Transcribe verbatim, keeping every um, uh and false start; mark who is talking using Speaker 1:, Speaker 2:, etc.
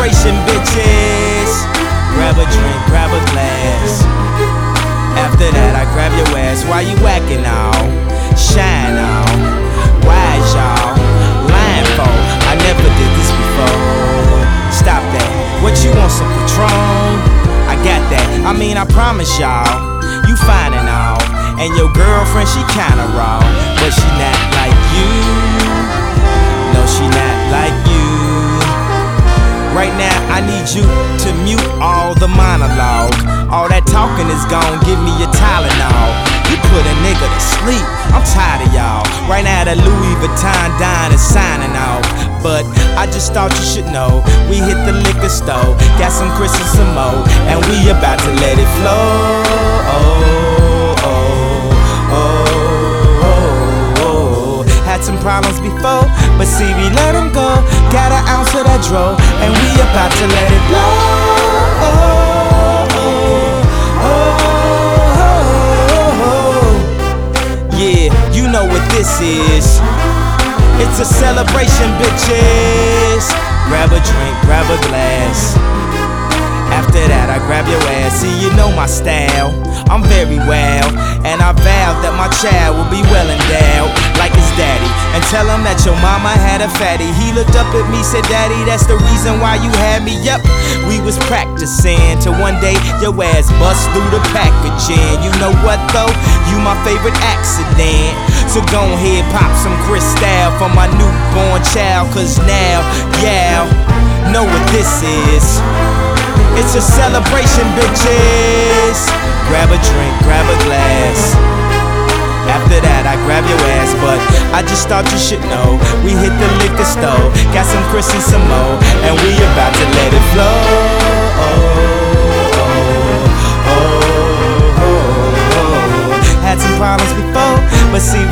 Speaker 1: celebration, bitches. Grab a drink, grab a glass. After that, I grab your ass. Why you whacking all? Shine all. Wise y'all. Lying for? I never did this before. Stop that. What you want, some Patron? I got that. I mean, I promise y'all, you fine and all. And your girlfriend, she kinda raw, but she not like you. No, she not like you. Right now, I need you to mute all the monologue. All that talking is gone, give me your Tylenol. You put a nigga to sleep, I'm tired of y'all. Right now, the Louis Vuitton dine is signing off. But I just thought you should know, we hit the liquor store, got some Chris and some more, and we about to let it flow. Oh, oh, oh, oh, oh. Had some problems before, but see we let them go. Got an ounce of that dro, and we about to let it blow. Oh, oh, oh, oh. Yeah, you know what this is. It's a celebration, bitches. Grab a drink, grab a glass. After that, I grab your ass. See, you know my style, I'm very well. And I vowed that my child will be well endowed, like his daddy. And tell him that your mama had a fatty. He looked up at me, said, Daddy, that's the reason why you had me. Yep, we was practicing till one day your ass bust through the packaging. You know what though? You my favorite accident. So go ahead, pop some Cristal for my newborn child. Cause now, yeah, know what this is. It's a celebration, bitches. Grab a drink, grab a glass. After that, I grab your ass, but I just thought you should know, we hit the liquor store, got some Chris and some more, and we about to let it flow. Oh, oh, oh, oh, oh. Had some problems before, but see